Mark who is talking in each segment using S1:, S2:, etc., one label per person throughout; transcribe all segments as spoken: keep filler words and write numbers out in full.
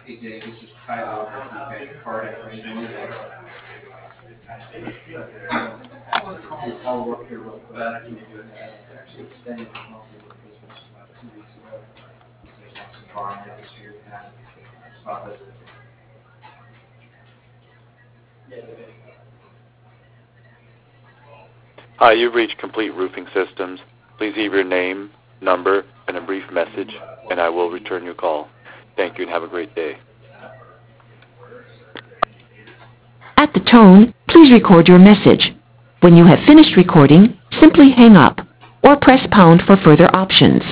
S1: A J, this is Tyler with the Bank of Cardiff. How you doing today? I want to call you follow up here real quick. You actually extended your policy for Christmas about two weeks ago. Based on some borrowing history you had. Stop it.
S2: Hi, you've reached Complete Roofing Systems. Please leave your name, number, and a brief message, and I will return your call. Thank you and have a great day.
S3: At the tone, please record your message. When you have finished recording, simply hang up or press pound for further options.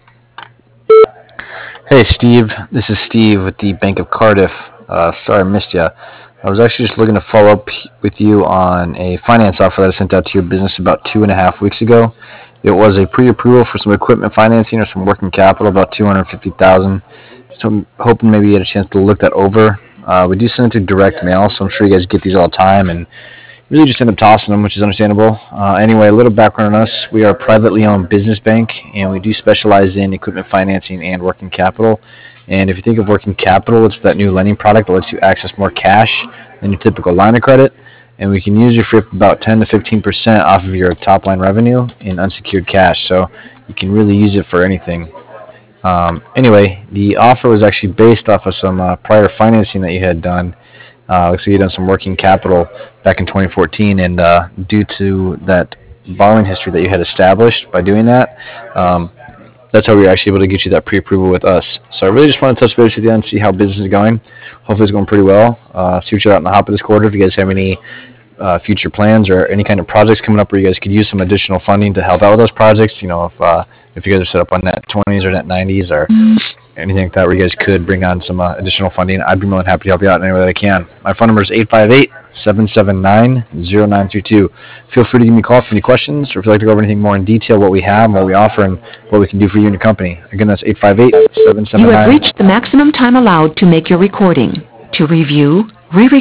S4: Hey Steve, this is Steve with the Bank of Cardiff. Uh, sorry I missed you. I was actually just looking to follow up with you on a finance offer that I sent out to your business about two and a half weeks ago. It was a pre-approval for some equipment financing or some working capital, about two hundred fifty thousand dollars. So I'm hoping maybe you had a chance to look that over. Uh, we do send it to direct mail, so I'm sure you guys get these all the time and really just end up tossing them, which is understandable. Uh, anyway, a little background on us. We are a privately owned business bank, and we do specialize in equipment financing and working capital. And if you think of working capital, it's that new lending product that lets you access more cash than your typical line of credit. And we can use it for about ten to fifteen percent off of your top line revenue in unsecured cash. So you can really use it for anything. Um, anyway, the offer was actually based off of some uh, prior financing that you had done. Uh, looks like you had done some working capital back in twenty fourteen, and uh, due to that borrowing history that you had established by doing that, um, that's how we were actually able to get you that pre-approval with us. So I really just want to touch base with you and see how business is going. Hopefully it's going pretty well. Uh, see what you're out in the hop of this quarter. If you guys have any uh, future plans or any kind of projects coming up where you guys could use some additional funding to help out with those projects, you know, if uh, if you guys are set up on net twenties or net nineties or anything like that where you guys could bring on some uh, additional funding, I'd be more than happy to help you out in any way that I can. My phone number is eight five eight, seven seven nine, zero nine three two. Feel free to give me a call for any questions or if you'd like to go over anything more in detail, what we have, what we offer, and what we can do for you and your company. Again, that's eight five eight, seven seven nine.
S3: You have reached the maximum time allowed to make your recording. To review, re